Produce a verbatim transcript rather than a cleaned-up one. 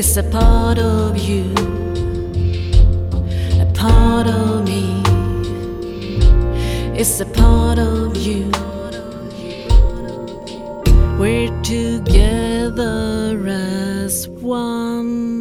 It's a part of you, a part of me. It's a part of you. We're together as one.